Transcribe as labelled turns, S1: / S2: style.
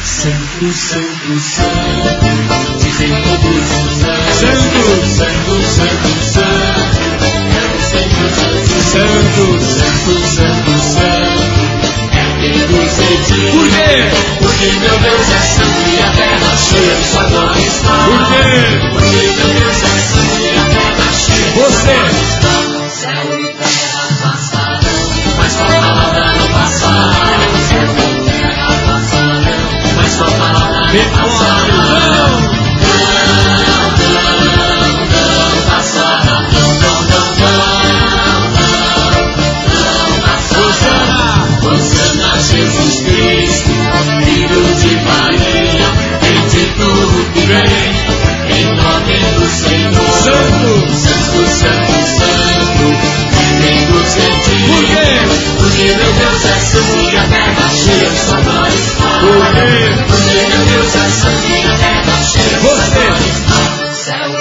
S1: Santo, santo, santo, dizem todos os anjos.
S2: Santo,
S1: santo, santo, santo, é o Senhor Jesus.
S2: Santo,
S1: santo, santo, santo, é quem nos redime.
S2: Por quê?
S1: Porque meu Deus é santo e a terra cheia de sua glória está.
S2: Por quê?
S1: Porque meu Deus é santo e a terra cheia de sua glória está. Céu e terra passarão, mas sua palavra não passará. Céu e terra passarão, mas sua palavra não passará. Jesus Cristo, Filho de Maria, bendito que vem, em nome do Senhor.
S2: Santo,
S1: santo, santo, santo, vem nos redime.
S2: Por quê?
S1: Porque meu Deus é santo e a terra cheia de sua glória está.
S2: Por quê?
S1: Porque meu Deus é santo e a terra cheia de sua glória está. Céu